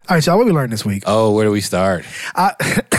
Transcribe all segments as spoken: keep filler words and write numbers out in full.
All right, y'all, what we learned this week? Oh, where do we start? I,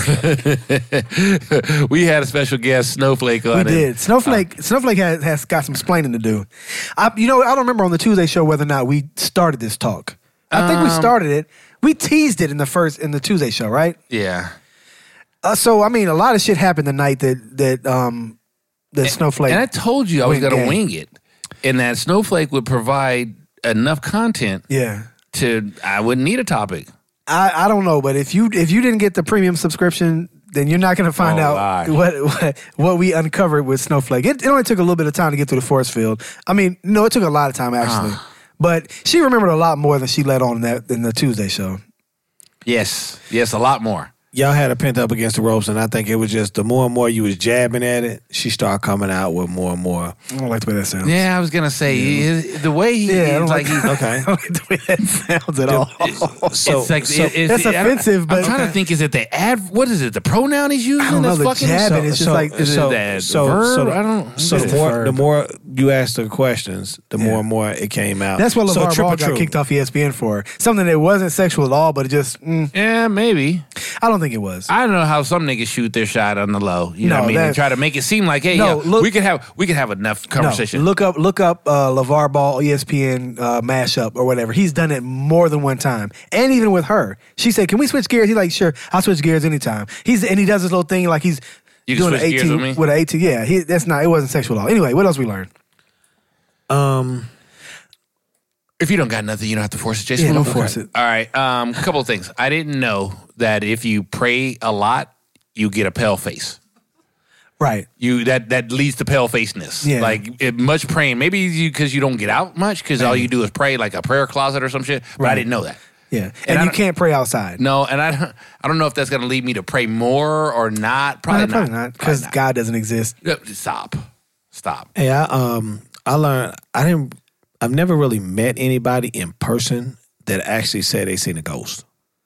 we had a special guest, Snowflake, on we it. did. Snowflake uh, Snowflake has, has got some explaining to do. I, you know, I don't remember on the Tuesday show whether or not we started this talk. I think we started it. We teased it in the first in the Tuesday show, right? Yeah. Uh, so I mean, a lot of shit happened the night that that um that and, Snowflake. And I told you I was going to game. wing it, and that Snowflake would provide enough content. Yeah. To I wouldn't need a topic. I, I don't know, but if you if you didn't get the premium subscription, then you're not going to find oh, out what, what what we uncovered with Snowflake. It, it only took a little bit of time to get through the force field. I mean, no, it took a lot of time actually, but she remembered a lot more than she let on in that in the Tuesday show. Yes, yes, a lot more. Y'all had her pent up against the ropes, and I think it was just the more and more you was jabbing at it, she started coming out with more and more. I don't like the way that sounds. Yeah, I was gonna say yeah. the way he yeah, I is don't like, like, he, okay. I don't like the way that sounds at all. So, it's like so it, it's, that's it, offensive. I'm, but I'm trying okay. to think. Is it the ad? What is it? The pronoun he's using? I don't know. That's The fucking jabbing. It's just so, like is so, it that so, verb? so, I don't. So It's the a more, verb. the more you asked the questions, the Yeah. more and more it came out. That's what so, LeVar Ball got true. kicked off E S P N for. Something that wasn't sexual at all, but it just, mm, Yeah, maybe. I don't think it was. I don't know how some niggas shoot their shot on the low. You know No, what I mean? that- And try to make it seem like, hey, No, yeah, look- we could have we could have enough conversation. No, look up, look up uh, LeVar Ball E S P N uh, mashup or whatever. He's done it more than one time, and even with her, she said, "Can we switch gears?" He's like, "Sure, I'll switch gears anytime." He's and he does this little thing like he's You can doing an switch gears eighteen with me? with an eighteen. Yeah, he, that's not. It wasn't sexual at all. Anyway, what else we learned? Um, If you don't got nothing, you don't have to force it, Jason. Yeah, don't Okay. force it. All right. Um, a couple of things. I didn't know that if you pray a lot, you get a pale face. Right. You that that leads to pale faceness. Yeah. Like it, much praying. Maybe you because you don't get out much because all you do is pray like a prayer closet or some shit. But I Right. didn't know that. Yeah, And and, I you don't- can't pray outside. No, and I don't, I don't know if that's going to lead me to pray more or not. Probably No, probably not. not because Probably God doesn't exist. not. Stop. Stop. hey, I um, I learned I didn't. I've never really met anybody in person that actually said they seen a ghost.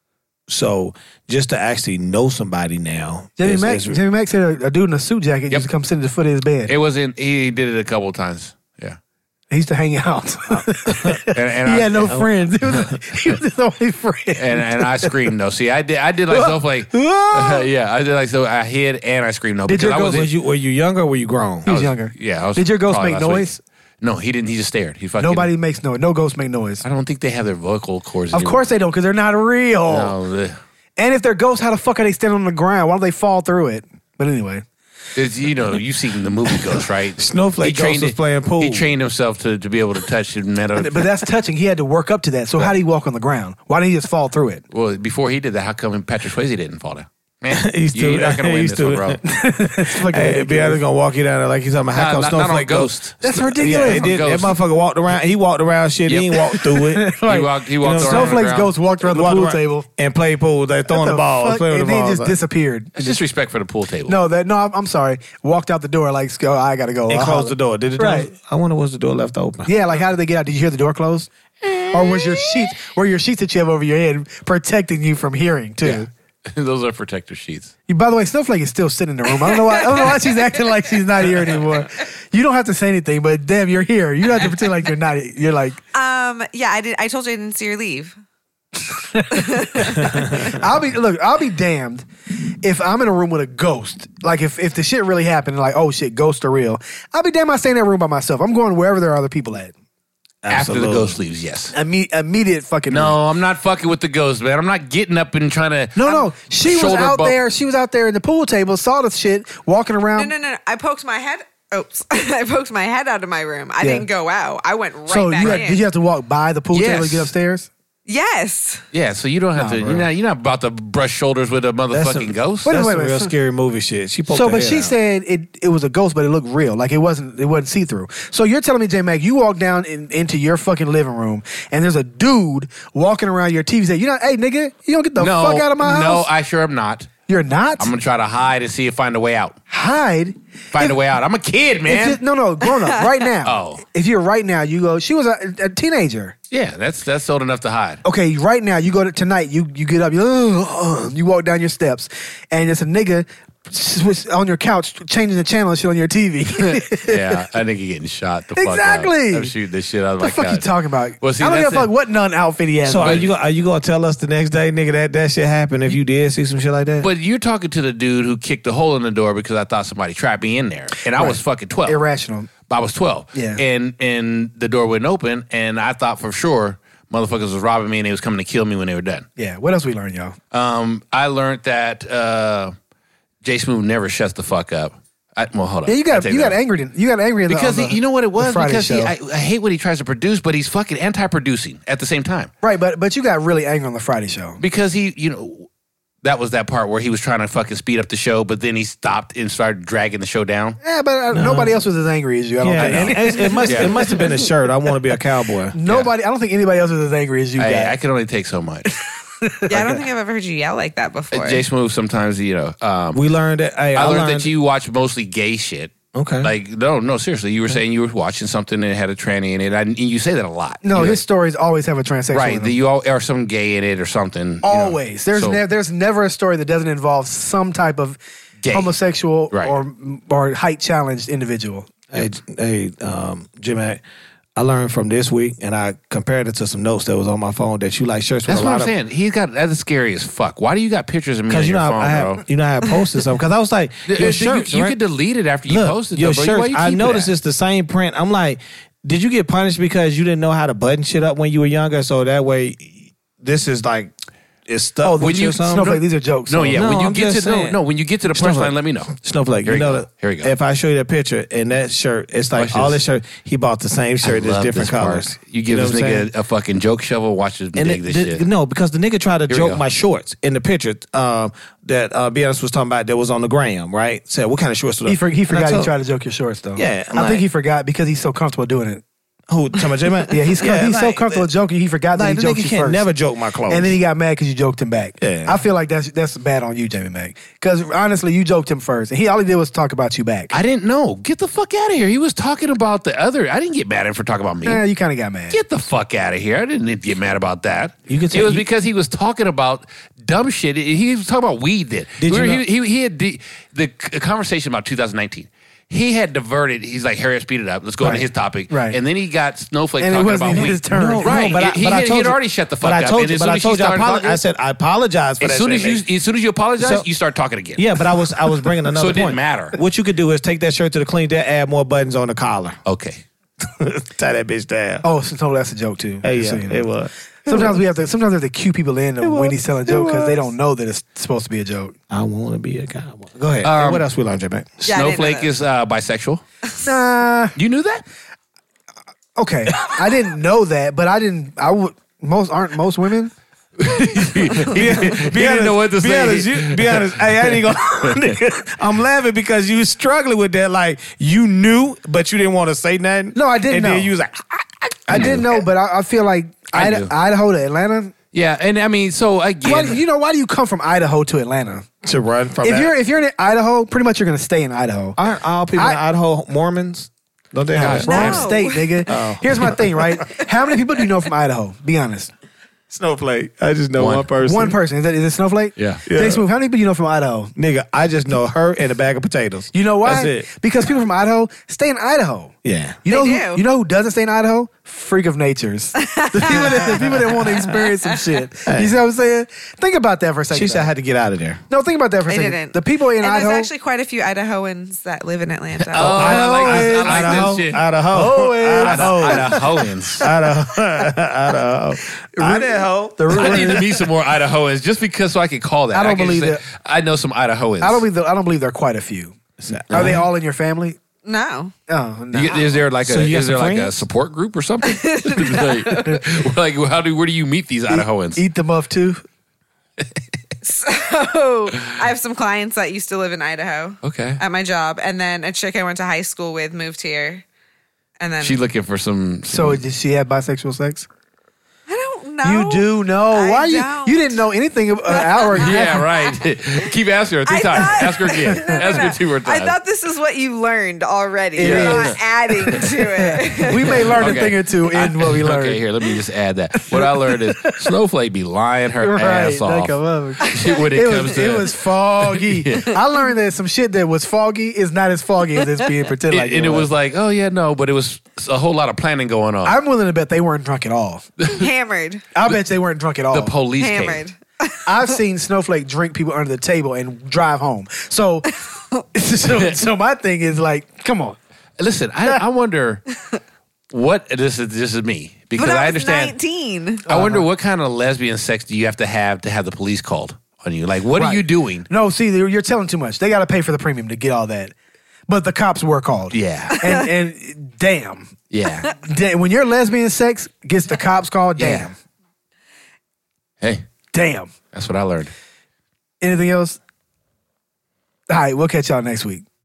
So just to actually know somebody now, Jimmy is- Mack, is- Jimmy Mack said a, a dude in a suit jacket Yep. used to come sit at the foot of his bed. It was in. He did it a couple of times. Yeah. He used to hang out. And, and he I, had no friends. He was, he was his only friend. And and I screamed though. See, I did. I did like stuff like. yeah, I did like so. I hid and I screamed no. Did your because I ghost- was was you were you younger or were you grown? He was younger. Yeah. I was Did your ghost probably make last week. noise? No, he didn't. He just stared. He fucking. Nobody makes noise. No ghosts make noise. I don't think they have their vocal cords. Of course they don't, because they're not real. No, the- And if they're ghosts, how the fuck are they standing on the ground? Why don't they fall through it? But anyway. it's, you know, you've seen the movie Ghost, right? Snowflake He trained Ghost was it- playing pool. He trained himself to, to be able to touch the metal. But that's touching. He had to work up to that. So how did he walk on the ground? Why didn't he just fall through it? Well, before he did that, how come Patrick Swayze didn't fall down? Man, He's you- still- you're not going to win he's this one, still- bro. It's fucking Hey, ridiculous. Beatrice gonna walk you down there like he's talking about how Nah, come not- not on Snowflake Ghost. That's Yeah, ridiculous. he did. That Ghost. motherfucker walked around. He walked around shit. Yep. He ain't walked through it. He walked, he walked know, around Snowflake's the ground. ghost walked around the Walked pool around table. and played pool. They throwing What the ball, fuck? playing the And then ball. he just disappeared. It's disrespect for the pool table. No, that no, I'm, I'm sorry. Walked out the door like, "Oh, I gotta go." and I'll closed holler. the door. Did the door? Right. I wonder was the door left open. Yeah, like how did they get out? Did you hear the door close? Or was your sheets, were your sheets that you have over your head protecting you from hearing too? Yeah. Those are protective sheets. You, by the way, Snowflake is still sitting in the room. I don't know why. I don't know why she's acting like she's not here anymore. You don't have to say anything, but damn, you're here. You don't have to pretend like you're not. You're like, Um, yeah, I did. I told you I didn't see her leave. I'll be look. I'll be damned if I'm in a room with a ghost. Like if if the shit really happened, like oh shit, ghosts are real. I'll be damned. I stay in that room by myself. I'm going wherever there are other people at. After the Absolutely. ghost leaves, yes. Imme- immediate fucking No, I'm not fucking with the ghost, man. I'm not getting up and trying to. No, no. She was shoulder out bump- there. She was out there in the pool table, saw the shit, walking around. No, no, no. I poked my head. Oops. I poked my head out of my room. I Yeah. didn't go out. I went right So back you had, in. did you have to walk by the pool Yes. table to get upstairs? Yes. Yeah, so you don't have Nah, to. bro. You're not. You're not about to brush shoulders with a That's motherfucking a- ghost. Wait a That's wait a some minute. real So- scary movie shit. She poked So, her but head she out. said it it was a ghost, but it looked real. Like it wasn't it wasn't see through. So you're telling me, J Mac, you walk down in, into your fucking living room and there's a dude walking around your T V set. You're not, hey nigga, you don't get the no, fuck out of my no, house. I sure am not. You're not. I'm gonna try to hide and see if find a way out. hide. Find a way out. I'm a kid, If man. you- no, no, grown up right now. Oh. If you're right now, you go. She was a, a teenager. Yeah, that's that's old enough to hide. Okay, right now you go to tonight. You you get up. You uh, you walk down your steps, and it's a nigga switch on your couch changing the channel and shit on your T V. Yeah, I think you're getting shot. The Exactly. Fuck out. I'm shooting this shit out of What my the fuck you couch. talking about? Well, see, I don't give that's a fuck it. what nun outfit he has. So on. are you gonna, are you gonna tell us the next day, nigga, that that shit happened if you did see some shit like that? But you're talking to the dude who kicked a hole in the door because I thought somebody trapped me in there, and I was fucking twelve. irrational? I was twelve. Yeah. And and the door wouldn't open, and I thought for sure motherfuckers was robbing me and they was coming to kill me when they were done. Yeah. What else we learned, y'all? Um, I learned that uh, Jay Smooth never shuts the fuck up. I, well, hold on. Yeah, you I got take you that got back. angry. You got angry in the, because on the, he, you know what it the was. Friday Because he, show. I, I hate what he tries to produce, but he's fucking anti-producing at the same time. right, but but you got really angry on the Friday show. Because he, you know, that was that part where he was trying to fucking speed up the show, but then he stopped and started dragging the show down. Yeah, but uh, nobody else was as angry as you. I don't yeah, think. and it, it must Yeah. it must have been a shirt. I want to be a cowboy. Nobody. I don't think anybody else was as angry as you I, got. I can only take so much. Yeah, I don't think I've ever heard you yell like that before. Jay Smooth sometimes, you know, um, We learned that. Hey, I, I, learned, that you watch mostly gay shit. Okay. Like, no, no, seriously. You were saying you were watching something and it had a tranny in it. I, and you say that a lot. no, You know, his stories always have a transsexual. right. in them. The, you all are some gay in it or something. you know. Always. There's So, ne- there's never a story that doesn't involve some type of Gay. homosexual Right. or or height challenged individual. Hey, hey, um, Jimmy, I learned from this week, and I compared it to some notes that was on my phone that you like shirts with That's a what lot I'm saying. He's got that's scary as fuck. Why do you got pictures of me on because you your know phone, I bro? have you know I had posted something because I was like Uh, your you- shirts, you, right? could delete it after you Look, posted your them, bro. Why shirts. you I keep noticed that? it's the same print. I'm like, did you get punished because you didn't know how to button shit up when you were younger? So that way, this is like it's stuck. Oh, with when you you or something? Snowflake, these are jokes. No, so- yeah. No, when you I'm get to just no, saying. no, when you get to the Snowflake. punchline, let me know. Snowflake, Here you we know go. that Here we go. if I show you that picture and that shirt, it's like Watch all this. this shirt. He bought the same shirt, I it's love different this part. colors. You give know this what I'm saying? nigga a fucking joke shovel. Watch this And dig the- this the- shit. no, because the nigga tried to Here we joke go. my shorts in the picture um, that uh, B S was talking about that was on the gram, right? Said, what kind of shorts? He, for, he And I forgot he told- tried to joke your shorts though. Yeah, I I'm like- think he forgot because he's so comfortable doing it. Who? Talking about J-Man? Yeah, he's Yeah, he's so like, comfortable joking. He forgot that Like, he the joked nigga you can't first. never joke my clothes. And then he got mad because you joked him back. Yeah. I feel like that's that's bad on you, Jamie Mack. Because honestly, you joked him first, and he all he did was talk about you back. I didn't know. Get the fuck out of here. He was talking about the other. I didn't get mad at him for talking about me. Yeah, you kind of got mad. Get the fuck out of here. I didn't get mad about that. You can it tell- was you- because he was talking about dumb shit. He was talking about weed then. Did We you were- know- he, he, he had the, the c- conversation about two thousand nineteen. He had diverted. He's like, Harry, speed it up. Let's go Right. into his topic. Right. And then he got Snowflake And it talking wasn't about even weed. his turn. No, Right. no, but I, He- but I he- told he'd you- already shut the but fuck I up. told And you, as but soon I as he told you, I, started apolo- talking- I said I apologize for As that soon shit, as you, nigga. as soon as you apologize, So- you start talking again. Yeah, but I was I was bringing another So it didn't point. matter. What you could do is take that shirt to the clean desk, add more buttons on the collar, Okay. tie that bitch down. Oh, so no, that's a joke too. Hey, Just yeah, so you know. it was. Sometimes we have to. Sometimes we have to cue people in was. when he's telling a joke It because they was. don't know that it's supposed to be a joke. I want to be a cowboy. Go ahead. Um, Hey, what else we learned, J-Man? Yeah, I didn't know Snowflake that. is uh, bisexual. Nah. You knew that? Okay, I didn't know that, but I didn't. I would. Most aren't most women. He didn't know what to be say. Honest, you, be honest. Hey, I ain't gonna. I'm laughing because you was struggling with that. Like you knew, but you didn't want to say nothing. No, I didn't And know. then you was like, I didn't know, but I, I feel like I Ida, do. Idaho to Atlanta. Yeah, and I mean, so Why, again, you know, why do you come from Idaho to Atlanta? to run from If that. you're if you're in Idaho, pretty much you're gonna stay in Idaho. Aren't all people in I- Idaho Mormons? Don't they have Gosh, Wrong No. state, nigga. Oh. Here's my thing, right? How many people do you know from Idaho? Be honest. Snowflake? I just know One. one, person. One person. Is that is it Snowflake? Yeah. Yeah. Jay Smooth, how many people do you know from Idaho? Nigga, I just know her and a bag of potatoes. You know why? That's it. Because people from Idaho stay in Idaho. Yeah. You know, They who, do. you know who doesn't stay in Idaho? Freak of natures. the, people that, the people that want to experience some shit. You see what I'm saying? Think about that for a second. She said I though. had to get out of there. no, think about that for a They second. didn't. The people in and Idaho. there's actually quite a few Idahoans that live in Atlanta. Oh, I like this. I like Idaho, this shit. Idaho, Oh, yeah. Idaho, Idahoans. Idaho, Idaho, Idaho. the, I need to meet some more Idahoans just because so I can call that. I don't can believe say, that. I know some Idahoans. I don't believe. The, I don't believe there are quite a few. Are they all in your family? No. Oh no. You- is there like a So you got is there some like a friends? support group or something? like, like how do where do you meet these Idahoans? Eat them up too. So I have some clients that used to live in Idaho Okay, at my job. And then a chick I went to high school with moved here. And then she looking for some. some So did she have bisexual sex? I don't don't know. You do know. I Why you don't. you didn't know anything an hour ago? Yeah, right. Keep asking her three I times. thought- Ask her again. No, no, Ask no. her two more times. I thought this is what you learned already. It You're is. not adding to it. We may learn Okay. a thing or two in what we learned. Okay, here, let me just add that. What I learned is Snowflake be lying her Right, ass off like a motherfucker. when it, It comes was, to it was foggy. I learned that some shit that was foggy is not as foggy as it's being pretended like and it it was. was like, oh yeah, no, but it was a whole lot of planning going on. I'm willing to bet they weren't drunk at all. Hammered. I bet they weren't drunk at all. the police Hammered. came. I've seen Snowflake drink people under the table and drive home. So, so, so my thing is like, come on. Listen, I, I wonder what this is. This is me because But I I was understand. nineteen. I wonder what kind of lesbian sex do you have to have to have the police called on you? Like, what are Right. you doing? No, see, you're you're telling too much. They got to pay for the premium to get all that. But the cops were called. Yeah, And, and damn. yeah. Damn, when your lesbian sex gets the cops called, damn. Yeah. Hey, Damn. that's what I learned. Anything else? All right, we'll catch y'all next week.